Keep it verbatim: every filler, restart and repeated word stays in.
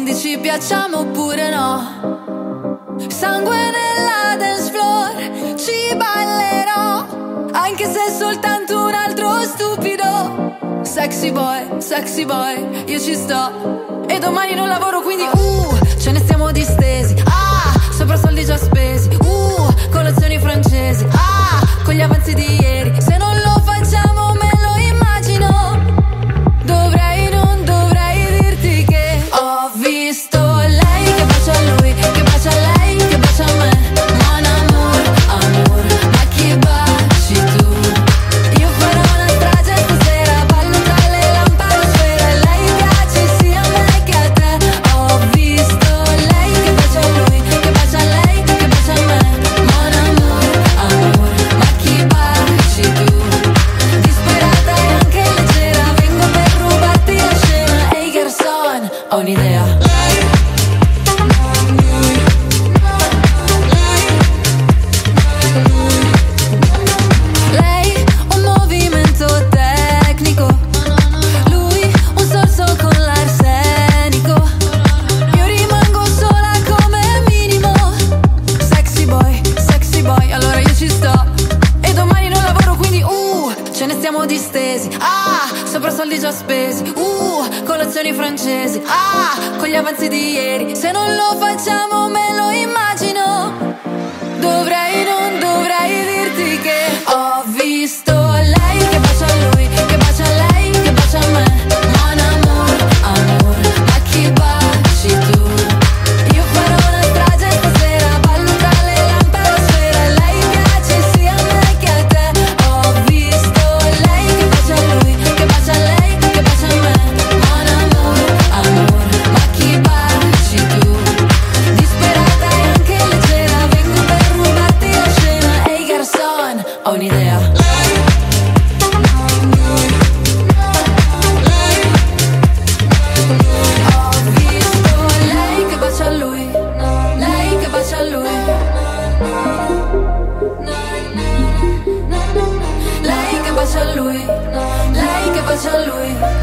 quindi ci piacciamo oppure no. Sangue nella dance floor, ci ballerò, anche se è soltanto un altro stupido. Sexy boy, sexy boy, io ci sto. E domani non lavoro, quindi uh, ce ne stiamo distesi. Ah, sopra soldi già spesi. Uh, colazioni francesi. Ah, con gli avanzi di ieri. Se non lo facciamo me lo immagino. Dovrei, non dovrei dirti che ho visto lei che bacia a lui, che bacia a lei, che bacia a me. Mon amour, amour, ma chi baci tu? Io farò una strage stasera, ballo tra le lampadosfere. Lei piace sia a me che a te. Ho visto lei che bacia a lui, che bacia a lei, che bacia a me. Mon amour, amour, ma chi baci tu? Disperata e anche leggera, vengo per rubarti la scena. Ehi garçon, ho un'idea. Lei un movimento tecnico, lui un sorso con l'arsenico. Io rimango sola come minimo. Sexy boy, sexy boy, allora io ci sto. E domani non lavoro, quindi uh, ce ne stiamo distesi. Ah, sopra soldi già spesi. Uh, colazioni francesi. Ah, con gli avanzi di ieri. Se non lo facciamo me lo immagino. Dovrei, non dovrei dirti che ho visto lei che bacia a lui, che bacia a lei, che bacia a me. Mon amour, amour, ma chi baci tu? Io farò una strage stasera, ballo tra le lampadosfere. Lei piace sia a me che a te. Ho visto lei che bacia a lui, che bacia a lei, che bacia a me. Mon amour, amour, ma chi baci tu? Disperata e anche leggera, vengo per rubarti la scena. Ehi garçon, ho un'idea. Ho visto lei che bacia a lui, lei che bacia a lui, lei che bacia a lui, lei che bacia a lui.